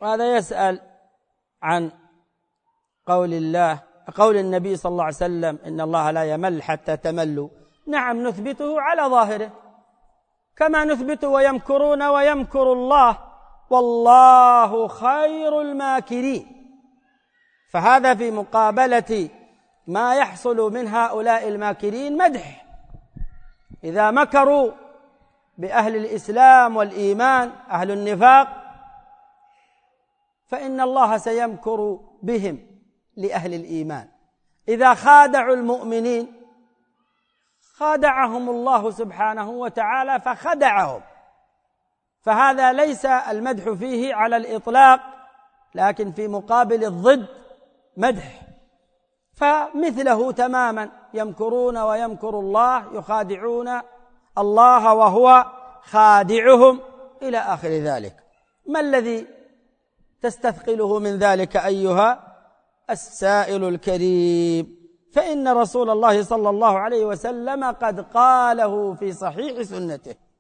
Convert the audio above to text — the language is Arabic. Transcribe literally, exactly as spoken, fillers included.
وهذا يسأل عن قول الله قول النبي صلى الله عليه وسلم إن الله لا يمل حتى تملوا. نعم، نثبته على ظاهره كما نثبت ويمكرون ويمكر الله والله خير الماكرين. فهذا في مقابلة ما يحصل من هؤلاء الماكرين مدح. إذا مكروا بأهل الإسلام والإيمان أهل النفاق فإن الله سيمكر بهم لأهل الإيمان. إذا خادعوا المؤمنين خادعهم الله سبحانه وتعالى فخدعهم. فهذا ليس المدح فيه على الإطلاق، لكن في مقابل الضد مدح. فمثله تماما، يمكرون ويمكر الله، يخادعون الله وهو خادعهم إلى آخر ذلك. ما الذي تستثقله من ذلك أيها السائل الكريم؟ فإن رسول الله صلى الله عليه وسلم قد قاله في صحيح سنته.